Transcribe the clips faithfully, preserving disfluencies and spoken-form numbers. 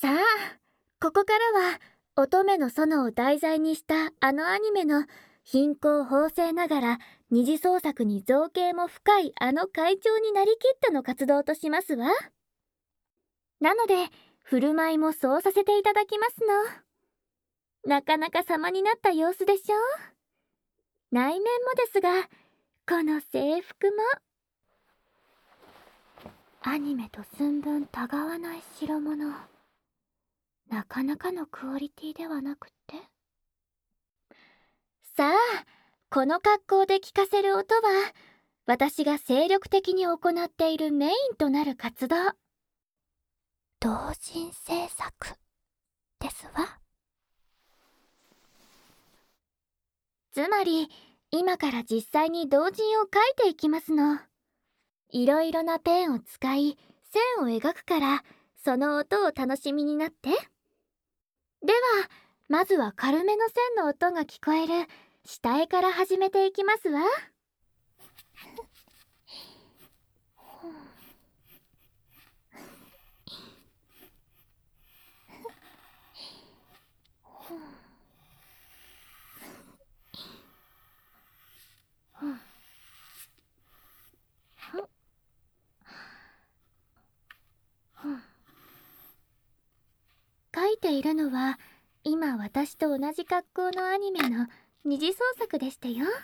さあ、ここからは乙女の園を題材にしたあのアニメの貧困法制ながら二次創作に造形も深いあの会長になりきったの活動としますわ。なので振る舞いもそうさせていただきますの。なかなか様になった様子でしょう。内面もですが、この制服もアニメと寸分たがわない代物。なかなかのクオリティではなくって。さあ、この格好で聞かせる音は私が精力的に行っているメインとなる活動、同人制作ですわ。つまり今から実際に同人を描いていきますの。いろいろなペンを使い線を描くから、その音を楽しみになって。ではまずは軽めの線の音が聞こえる下絵から始めていきますわ。描いているのは今私と同じ格好のアニメの二次創作でしたよ。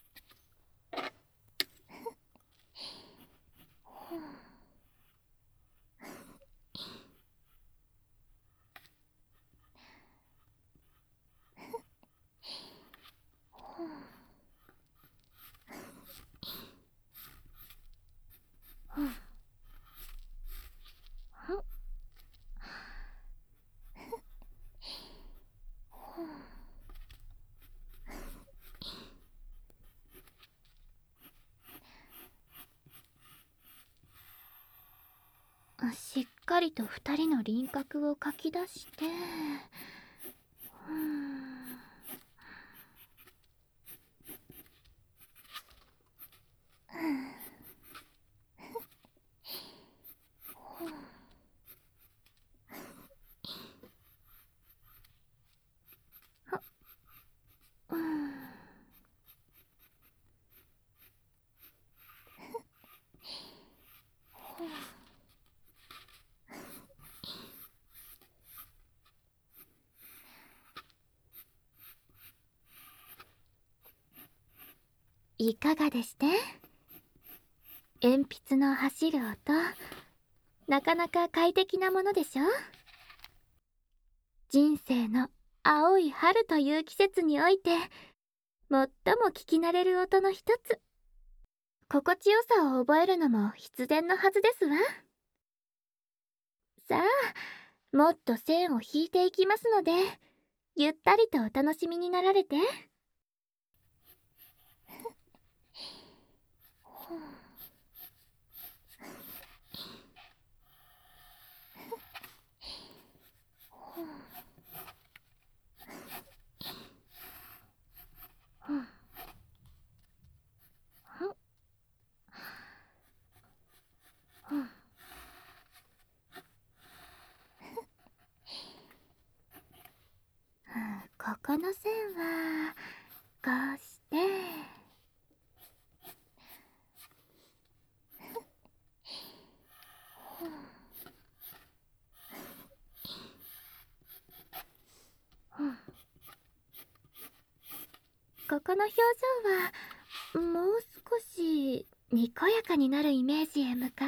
しっかりと二人の輪郭を描き出して、うーんいかがでして？鉛筆の走る音、なかなか快適なものでしょ？人生の青い春という季節において最も聞き慣れる音の一つ。心地よさを覚えるのも必然のはずですわ。さあ、もっと線を引いていきますので、ゆったりとお楽しみになられて。ここの線はこうしてここの表情はもう少しにこやかになるイメージへ向かって。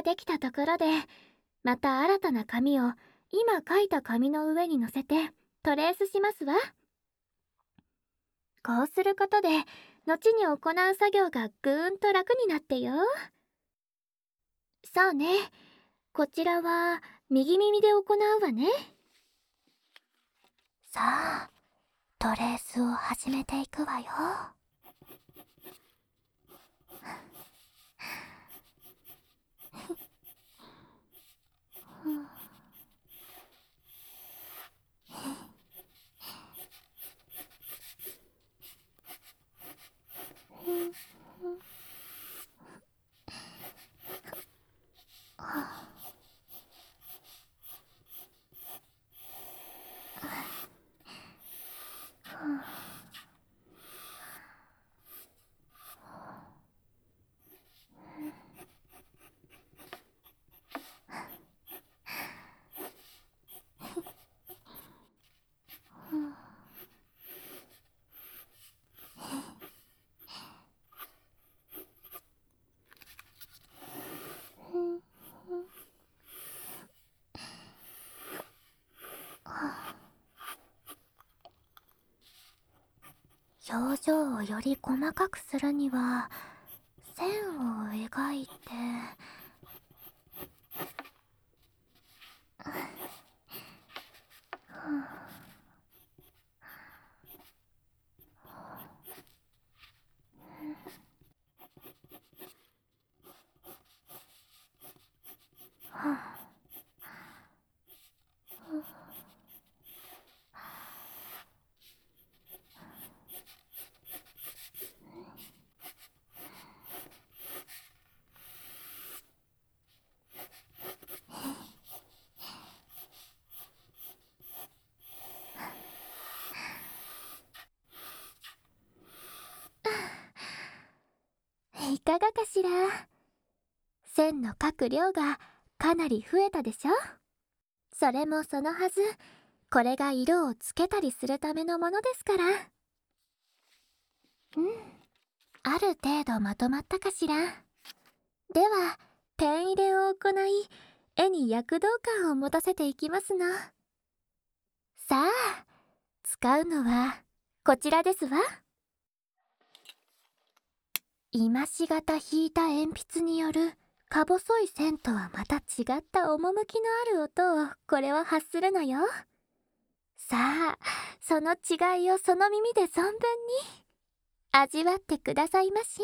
ができたところで、また新たな紙を今書いた紙の上に乗せてトレースしますわ。こうすることで後に行う作業がぐーんと楽になってよ。そうね、こちらは右耳で行うわね。さあ、トレースを始めていくわよ。表情をより細かくするには線を描いて、いかがかしら。線の描く量がかなり増えたでしょ。それもそのはず、これが色をつけたりするためのものですから。うん、ある程度まとまったかしら。ではペン入れを行い、絵に躍動感を持たせていきますの。さあ、使うのはこちらですわ。今しがた引いた鉛筆によるか細い線とはまた違った趣のある音をこれは発するのよ。さあ、その違いをその耳で存分に味わってくださいまし。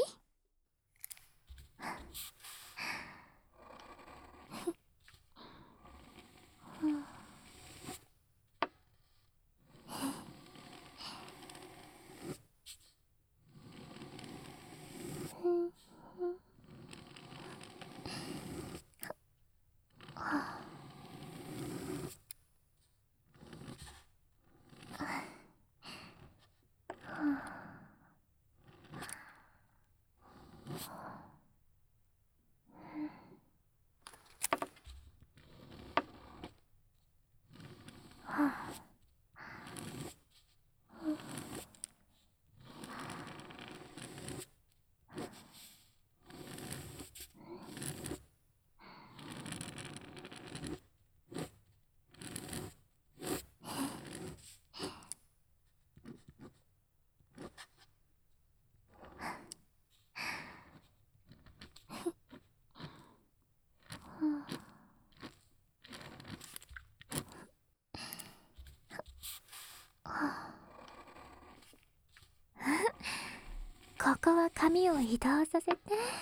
ここは紙を移動させて。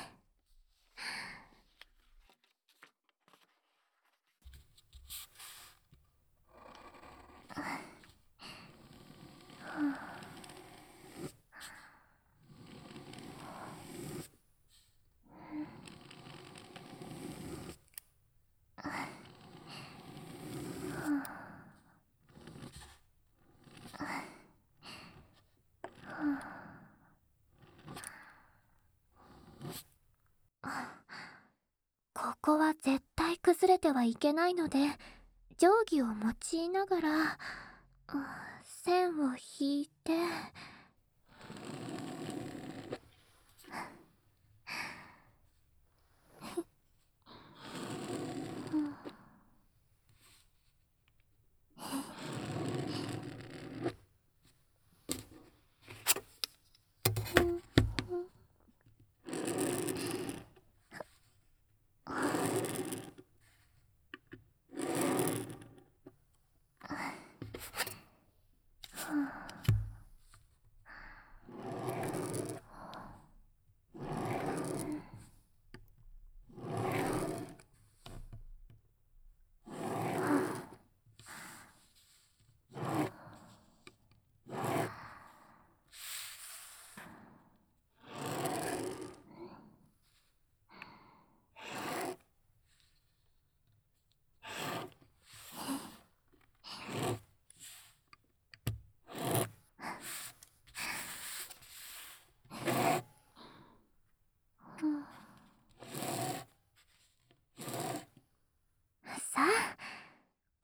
ここは絶対崩れてはいけないので、定規を用いながら線を引いて。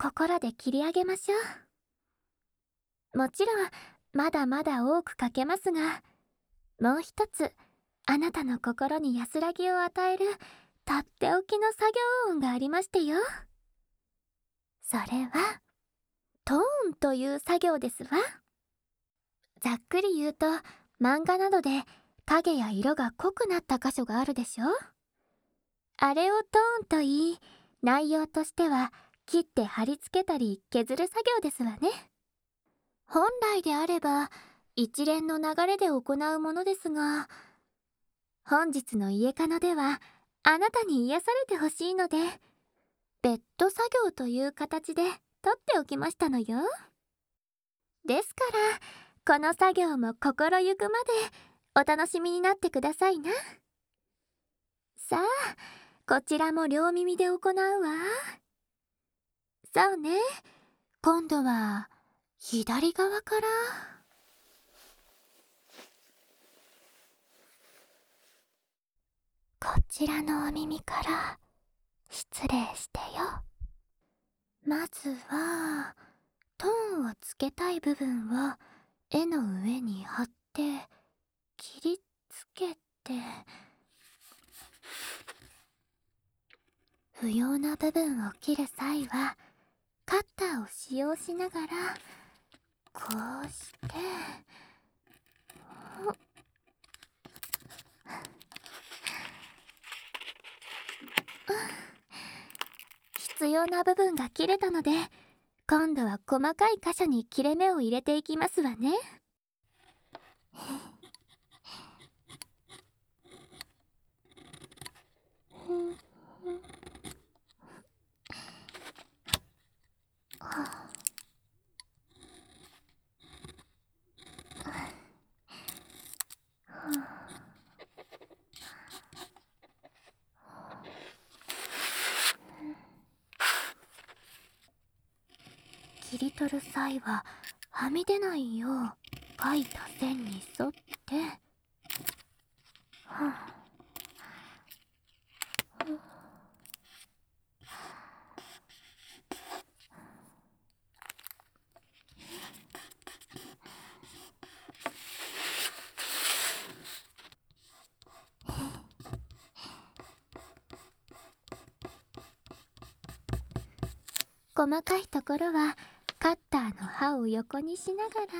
ここらで切り上げましょう。もちろんまだまだ多くかけますが、もう一つあなたの心に安らぎを与えるとっておきの作業音がありましてよ。それはトーンという作業ですわ。ざっくり言うと、漫画などで影や色が濃くなった箇所があるでしょ。あれをトーンと言い、内容としては切って貼り付けたり削る作業ですわね。本来であれば一連の流れで行うものですが、本日の家カノではあなたに癒されてほしいので、別途作業という形で取っておきましたのよ。ですからこの作業も心ゆくまでお楽しみになってくださいな。さあ、こちらも両耳で行うわ。そうね、今度は左側から。こちらのお耳から失礼してよ。まずはトーンをつけたい部分を絵の上に貼って切りつけて、不要な部分を切る際はカッターを使用しながらこうして必要な部分が切れたので、今度は細かい箇所に切れ目を入れていきますわね。切り取る際ははみ出ないよう描いた線に沿って、はあ、細かいところはカッターの刃を横にしながら、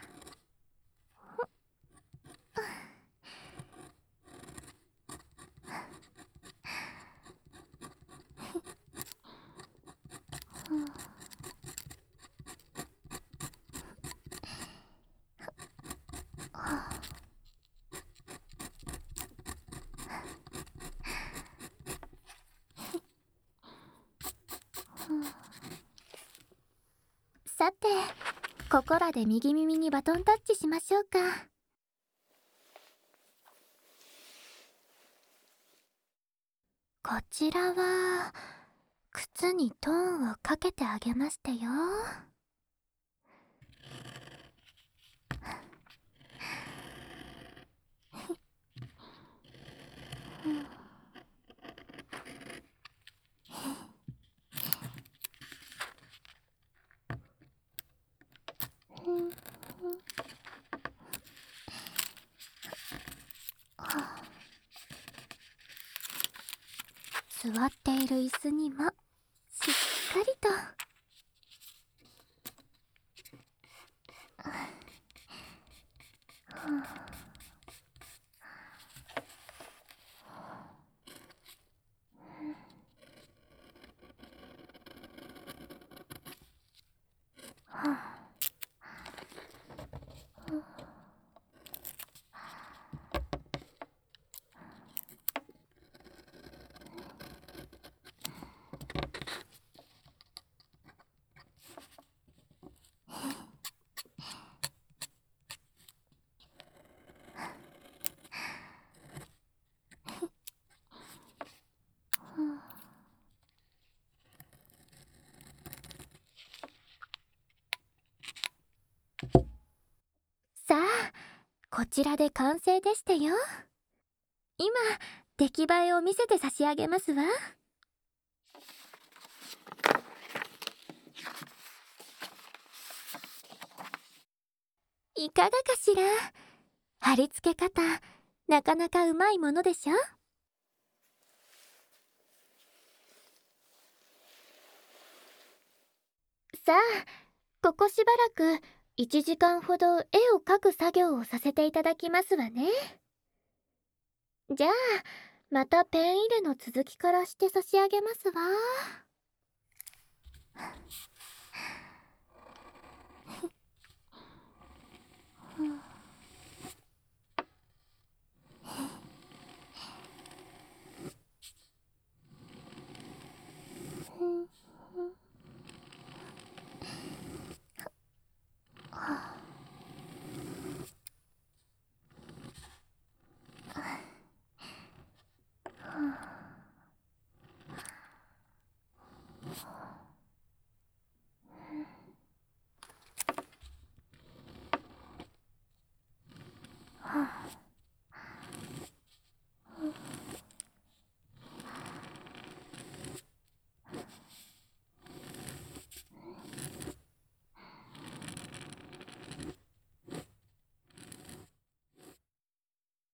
さて、ここらで右耳にバトンタッチしましょうか。こちらは靴にトーンをかけてあげましてよ。座っている椅子にもしっかりと。さあ、こちらで完成でしてよ。今、出来栄えを見せて差し上げますわ。 いかがかしら。貼り付け方なかなかうまいものでしょ。さあ、ここしばらくいちじかんほど絵を描く作業をさせていただきますわね。じゃあまたペン入れの続きからして差し上げますわ。